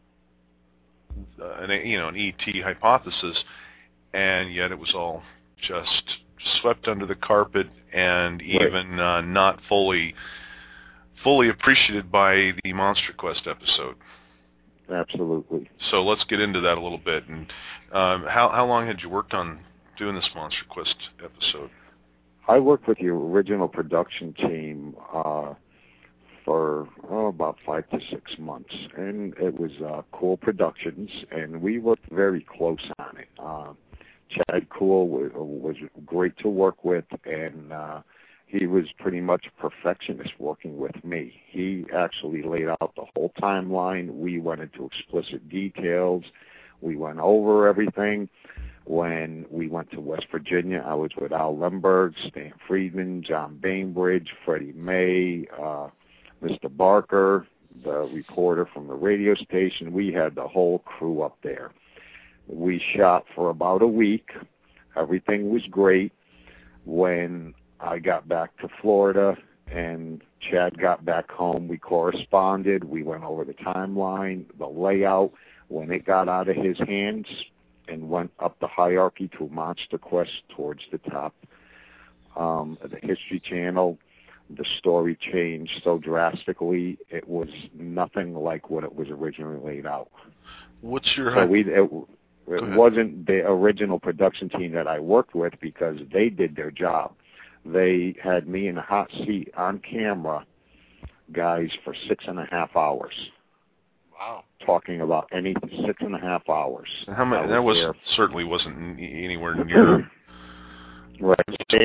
an ET hypothesis, and yet it was all just swept under the carpet and even not fully appreciated by the Monster Quest episode. Absolutely. So let's get into that a little bit. And how long had you worked on doing this Monster Quest episode? I worked with the original production team for about 5 to 6 months, and it was Cool Productions, and we worked very close on it. Chad Cool was great to work with, and he was pretty much a perfectionist working with me. He actually laid out the whole timeline. We went into explicit details. We went over everything. When we went to West Virginia, I was with Al Lemberg, Stan Friedman, John Bainbridge, Freddie May, Mr. Barker, the reporter from the radio station. We had the whole crew up there. We shot for about a week. Everything was great. When I got back to Florida and Chad got back home, we corresponded. We went over the timeline, the layout. When it got out of his hands and went up the hierarchy to Monster Quest towards the top, the History Channel, the story changed so drastically. It was nothing like what it was originally laid out. What's your... So it wasn't the original production team that I worked with, because they did their job. They had me in a hot seat on camera, guys, for 6.5 hours. Wow. Talking about anything, 6.5 hours. How many? That was certainly wasn't anywhere near. Right.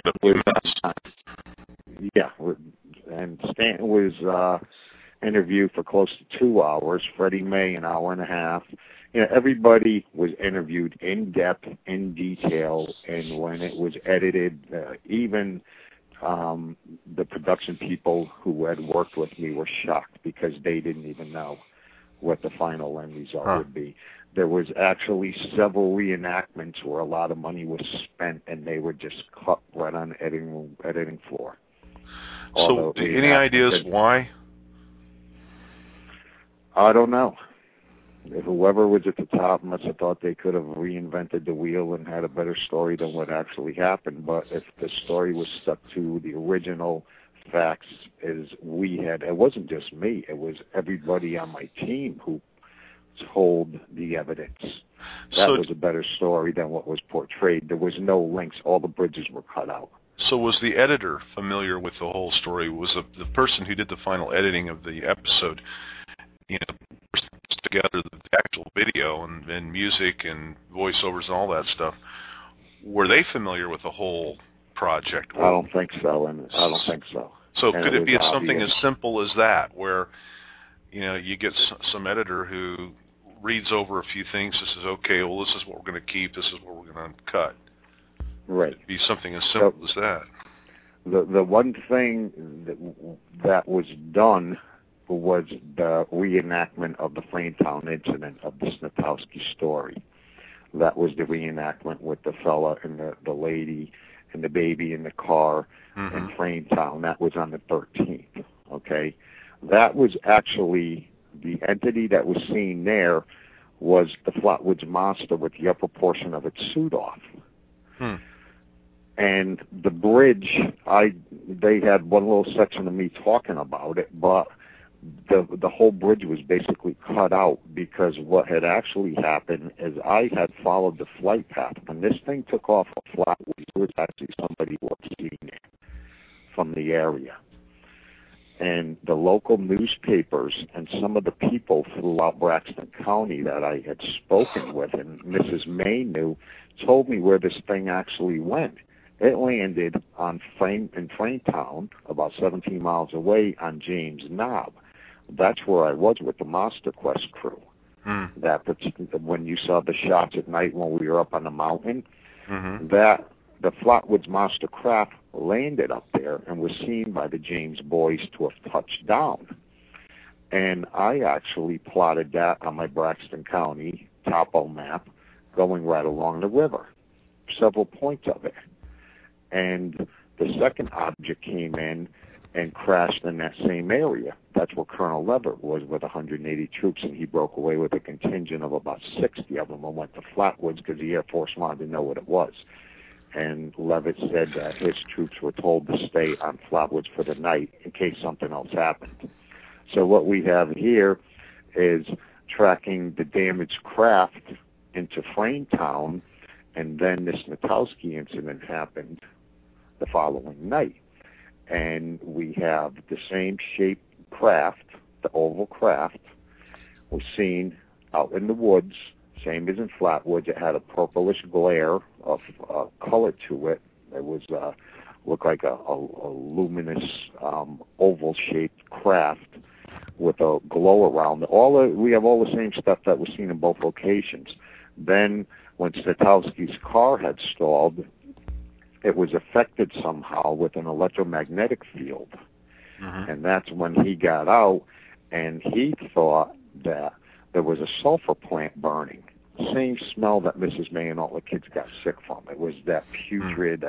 And Stanton was interviewed for close to 2 hours. Freddie May, an hour and a half. Everybody was interviewed in depth, in detail, and when it was edited, even the production people who had worked with me were shocked, because they didn't even know what the final end result would be. There was actually several reenactments where a lot of money was spent, and they were just cut right on the editing floor. So, any ideas why? I don't know. Whoever was at the top must have thought they could have reinvented the wheel and had a better story than what actually happened. But if the story was stuck to the original facts as we had, it wasn't just me, it was everybody on my team who told the evidence. That was a better story than what was portrayed. There was no links. All the bridges were cut out. So was the editor familiar with the whole story? Was the person who did the final editing of the episode, puts together the actual video and music and voiceovers and all that stuff, were they familiar with the whole project? I don't think so, and I don't think so. So could it be something as simple as that, where you get some editor who reads over a few things and says, okay, well, this is what we're going to keep, this is what we're going to cut. Right. It'd be something as simple as that. The one thing that was done was the reenactment of the Frametown incident of the Snitowski story. That was the reenactment with the fella and the lady and the baby in the car in Frametown. That was on the 13th, okay? That was actually, the entity that was seen there was the Flatwoods Monster with the upper portion of its suit off. And the bridge, they had one little section of me talking about it, but the whole bridge was basically cut out, because what had actually happened is I had followed the flight path. When this thing took off of Flatwoods, there was actually somebody who was seen it from the area. And the local newspapers and some of the people throughout Braxton County that I had spoken with, and Mrs. May knew, told me where this thing actually went. It landed in Frametown, about 17 miles away on James Knob. That's where I was with the Monster Quest crew. When you saw the shots at night when we were up on the mountain, that the Flatwoods Monster craft landed up there and was seen by the James boys to have touched down. And I actually plotted that on my Braxton County topo map, going right along the river, several points of it. And the second object came in and crashed in that same area. That's where Colonel Levitt was with 180 troops, and he broke away with a contingent of about 60 of them and went to Flatwoods because the Air Force wanted to know what it was. And Levitt said that his troops were told to stay on Flatwoods for the night in case something else happened. So what we have here is tracking the damaged craft into Frametown, and then this Snitowski incident happened the following night. And we have the same shaped craft, the oval craft, was seen out in the woods, same as in Flatwoods. It had a purplish glare of color to it. It was looked like a luminous oval-shaped craft with a glow around it. We have all the same stuff that was seen in both locations. Then when Snitowski's car had stalled, it was affected somehow with an electromagnetic field. And that's when he got out, and he thought that there was a sulfur plant burning. Same smell that Mrs. May and all the kids got sick from. It was that putrid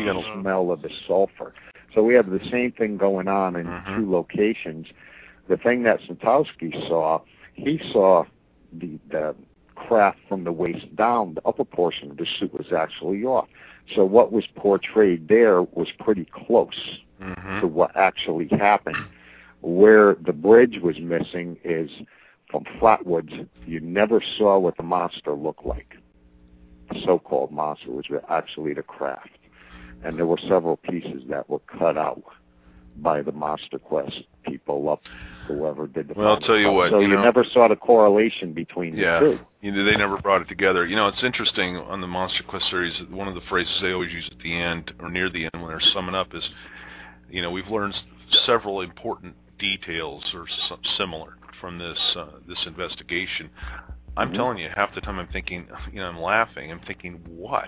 smell of the sulfur. So we have the same thing going on in two locations. The thing that Snitowski saw, he saw the craft from the waist down. The upper portion of the suit was actually off. So what was portrayed there was pretty close to what actually happened. Where the bridge was missing is from Flatwoods, you never saw what the monster looked like. The so-called monster was actually the craft. And there were several pieces that were cut out by the Monster Quest people up, whoever did the I'll tell you what. So you never saw the correlation between the two. They never brought it together. It's interesting on the Monster Quest series, one of the phrases they always use at the end, or near the end when they're summing up is, we've learned several important details or similar from this investigation. I'm telling you, half the time I'm thinking, I'm laughing. I'm thinking, what?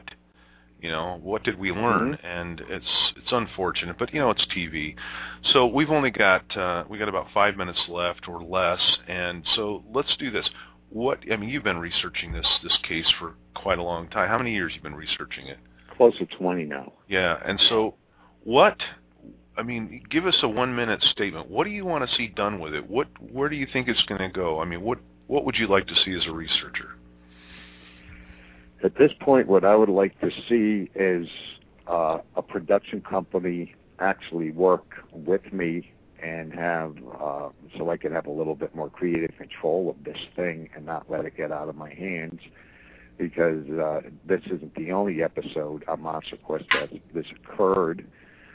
What did we learn? And it's unfortunate, but it's TV. So we've only got about 5 minutes left or less, and so let's do this. You've been researching this case for quite a long time. How many years have you been researching it? Close to 20 now. Yeah, and so give us a 1-minute statement. What do you want to see done with it? Where do you think it's going to go? What would you like to see as a researcher? At this point, what I would like to see is a production company actually work with me and have so I could have a little bit more creative control of this thing and not let it get out of my hands. Because this isn't the only episode on Monster Quest that this occurred.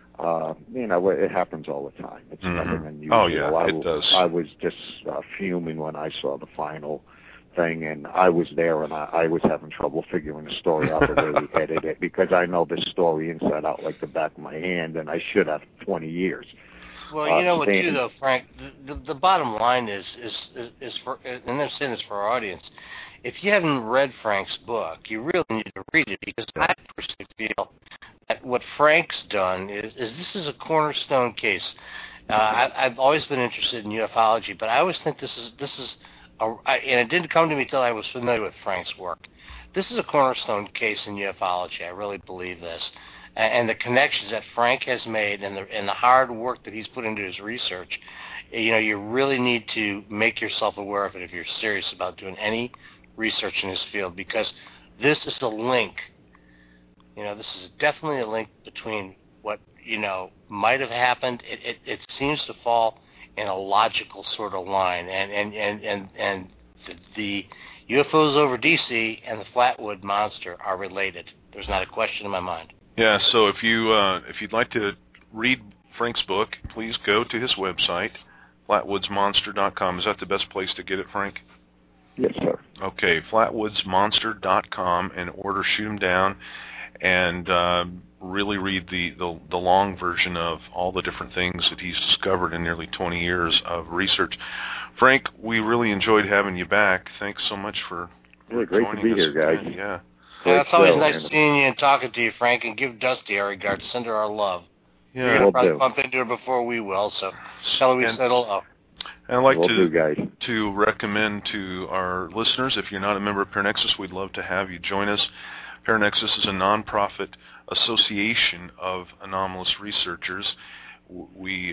It happens all the time. It's nothing unusual. Oh, yeah, it does. I was just fuming when I saw the final thing, and I was there, and I was having trouble figuring the story out the way they edited it, because I know this story inside out like the back of my hand, and I should have 20 years. Well, you know what, too, though, Frank. The bottom line is for, and I'm saying this for our audience. If you haven't read Frank's book, you really need to read it, because I personally feel that what Frank's done is this is a cornerstone case. I've always been interested in ufology, but I always think this is and it didn't come to me until I was familiar with Frank's work. This is a cornerstone case in ufology. I really believe this. And the connections that Frank has made and the hard work that he's put into his research, you really need to make yourself aware of it if you're serious about doing any research in this field, because this is a link. This is definitely a link between what, might have happened. It seems to fall in a logical sort of line. And the UFOs over DC and the Flatwood Monster are related. There's not a question in my mind. Yeah, so if you'd like to read Frank's book, please go to his website, flatwoodsmonster.com. Is that the best place to get it, Frank? Yes, sir. Okay, flatwoodsmonster.com, and order Shoot 'Em Down, and really read the long version of all the different things that he's discovered in nearly 20 years of research. Frank, we really enjoyed having you back. Thanks so much for great joining to be here, guys. Again. Yeah. It's always nice seeing you and talking to you, Frank, and give Dusty our regards. Send her our love. Yeah. You're going to probably bump into her before we will, so tell her we said hello. And I'd like to recommend to our listeners, if you're not a member of Paranexus, we'd love to have you join us. Paranexus is a nonprofit association of anomalous researchers. We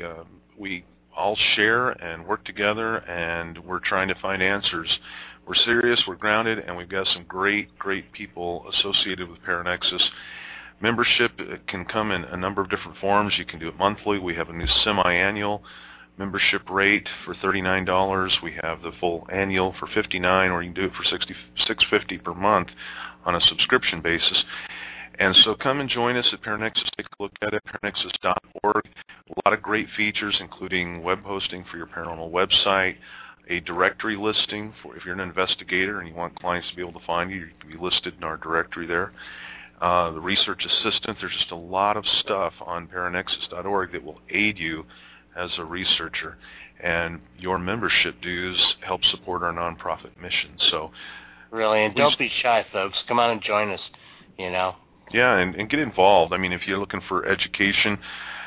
all share and work together, and we're trying to find answers. We're serious, we're grounded, and we've got some great people associated with Paranexus. Membership can come in a number of different forms. You can do it monthly. We have a new semi-annual membership rate for $39. We have the full annual for $59, or you can do it for $66.50 per month on a subscription basis. And so come and join us at Paranexus. Take a look at it, paranexus.org. A lot of great features, including web hosting for your paranormal website, a directory listing for if you're an investigator and you want clients to be able to find you, you can be listed in our directory there. The research assistant, there's just a lot of stuff on paranexus.org that will aid you as a researcher. And your membership dues help support our nonprofit mission. So, really, and don't be shy, folks. Come on and join us, Yeah, and get involved. I mean, if you're looking for education,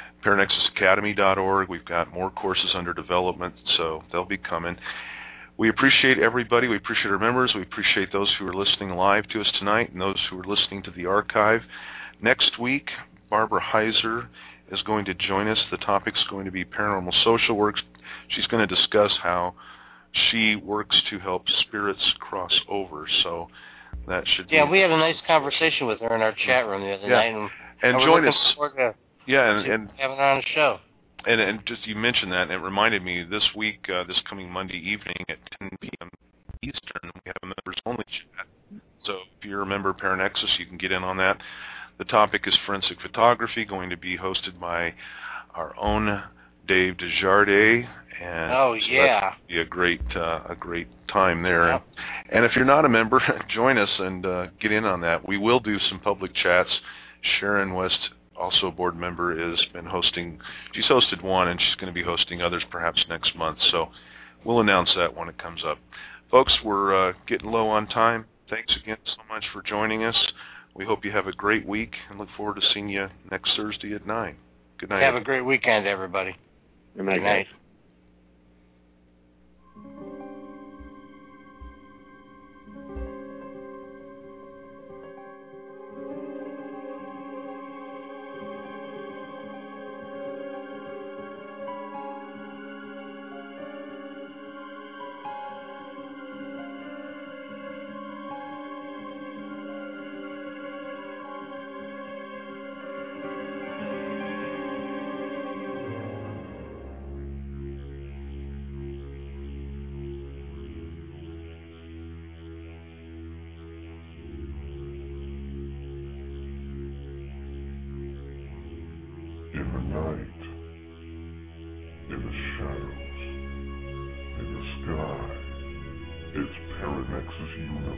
paranexusacademy.org. We've got more courses under development, so they'll be coming. We appreciate everybody. We appreciate our members. We appreciate those who are listening live to us tonight and those who are listening to the archive. Next week, Barbara Heiser is going to join us. The topic's going to be paranormal social work. She's going to discuss how she works to help spirits cross over. So that should be... Yeah, we had a nice conversation with her in our chat room the other night. And join us. Yeah, and having her on the show. And just you mentioned that, and it reminded me this week, this coming Monday evening at 10 p.m. Eastern, we have a members-only chat. So if you're a member of Paranexus, you can get in on that. The topic is forensic photography, going to be hosted by our own Dave Desjardins. And so that'll be a great time there. Yep. And if you're not a member, join us and get in on that. We will do some public chats. Sharon West, also a board member, has been hosting. She's hosted one, and she's going to be hosting others perhaps next month. So we'll announce that when it comes up. Folks, we're getting low on time. Thanks again so much for joining us. We hope you have a great week and look forward to seeing you next Thursday at 9. Good night. Have a great weekend, everybody. Good night. Good night. the night, in the shadows, in the sky, it's Paranex's universe.